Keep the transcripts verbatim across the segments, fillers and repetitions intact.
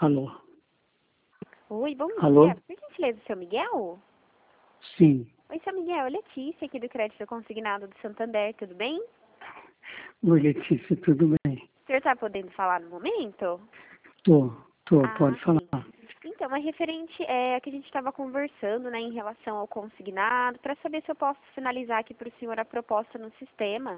Alô? Oi, bom Alô? dia. Por gentileza, seu Miguel? Sim. Oi, seu Miguel. É Letícia, aqui do Crédito Consignado do Santander. Tudo bem? Oi, Letícia, tudo bem? O senhor está podendo falar no momento? Tô, tô, Ah, pode falar. sim. Então, é referente é, que a gente estava conversando, né, em relação ao consignado, para saber se eu posso finalizar aqui para o senhor a proposta no sistema.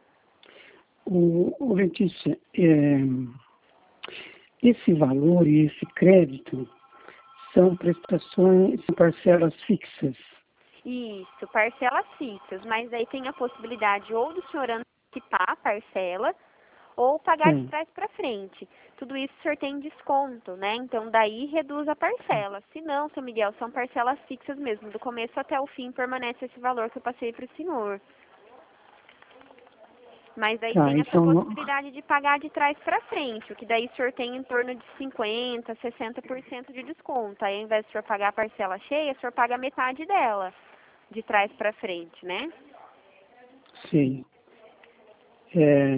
O, o Letícia, é, esse valor e esse crédito são prestações, são parcelas fixas. Isso, parcelas fixas, mas aí tem a possibilidade ou do senhor antecipar a parcela ou pagar de É, trás para frente. Tudo isso o senhor tem desconto, né? Então daí reduz a parcela. Se não, seu Miguel, são parcelas fixas mesmo. Do começo até o fim permanece esse valor que eu passei para o senhor. Mas aí tá, tem essa então, não- possibilidade de pagar de trás para frente, o que daí o senhor tem em torno de cinquenta, sessenta por cento de desconto. Aí ao invés de o senhor pagar a parcela cheia, o senhor paga metade dela, de trás para frente, né? sei. É,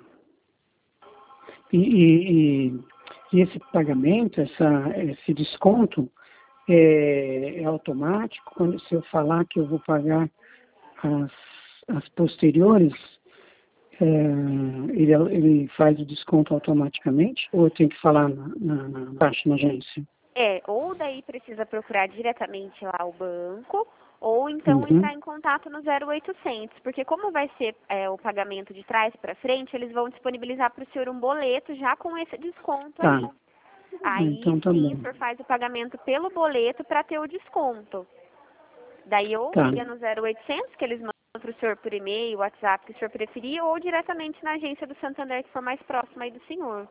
e, e, e- e esse pagamento, essa, esse desconto, é, é automático? Quando se eu falar que eu vou pagar as, as posteriores, é, ele, ele faz o desconto automaticamente ou eu tenho que falar na, na, na taxa na agência? É, ou daí precisa procurar diretamente lá o banco, ou então Uhum. entrar em contato no zero oitocentos, porque como vai ser é, o pagamento de trás para frente, eles vão disponibilizar para o senhor um boleto já com esse desconto Tá. aí. Ah, Aí então tá sim, o bom. senhor faz o pagamento pelo boleto para ter o desconto. Daí ou Tá. liga no zero oitocentos, que eles mandam para o senhor por e-mail, WhatsApp, que o senhor preferir, ou diretamente na agência do Santander, que for mais próxima aí do senhor.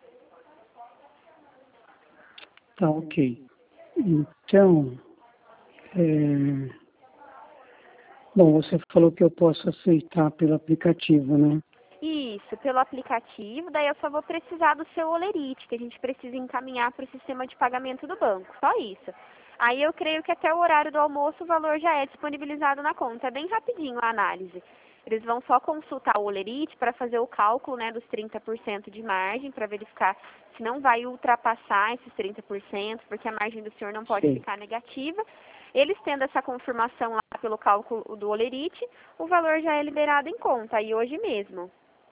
Tá, ok. Então, é, bom, você falou que eu posso aceitar pelo aplicativo, né? Isso, pelo aplicativo, daí eu só vou precisar do seu olerite, que a gente precisa encaminhar para o sistema de pagamento do banco, só isso. Aí eu creio que até o horário do almoço o valor já é disponibilizado na conta, é bem rapidinho a análise. Eles vão só consultar o olerite para fazer o cálculo, né, dos trinta por cento de margem, para verificar se não vai ultrapassar esses trinta por cento, porque a margem do senhor não pode Sei. ficar negativa. Eles tendo essa confirmação lá pelo cálculo do olerite, o valor já é liberado em conta, aí hoje mesmo.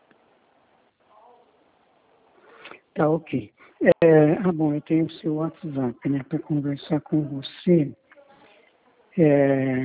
Tá, ok. É, ah, bom, eu tenho o seu WhatsApp, né, para conversar com você. É,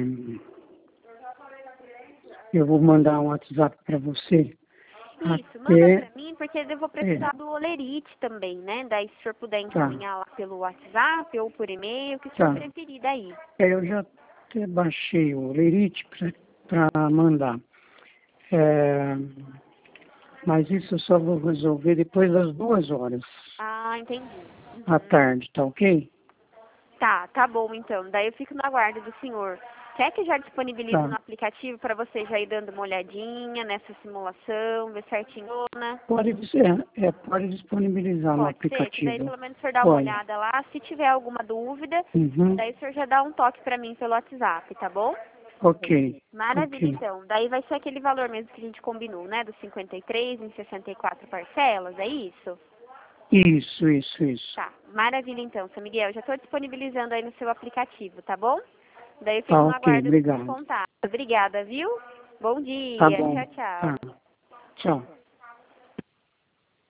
eu vou mandar um WhatsApp para você Isso, manda até... pra mim, porque eu vou É, precisar do olerite também, né? Daí se o senhor puder tá, encaminhar lá pelo WhatsApp ou por e-mail, o que o senhor tá. preferir daí. É, eu já até baixei o Lerite para mandar. É, mas isso eu só vou resolver depois das duas horas Ah, entendi. à Uhum. tarde, tá ok? Tá, tá bom então. Daí eu fico no aguardo do senhor. Quer que eu já disponibilize Tá. no aplicativo para você já ir dando uma olhadinha nessa simulação, ver certinho, né? Pode, é, é, pode disponibilizar no Pode ser, que daí aplicativo. pelo menos o senhor dá uma Pode. olhada lá. Se tiver alguma dúvida, Uhum. daí o senhor já dá um toque pra mim pelo WhatsApp, tá bom? Ok. Maravilha, Ok. então. Daí vai ser aquele valor mesmo que a gente combinou, né? Dos cinquenta e três em sessenta e quatro parcelas, é isso? Isso, isso, isso. Tá. Maravilha, então, seu Miguel. Já estou disponibilizando aí no seu aplicativo, tá bom? Daí eu Tá fico no ok, aguardo do seu obrigado. contato. Obrigada, viu? Bom Tá dia. bom. Tchau, tchau. Tá. Tchau.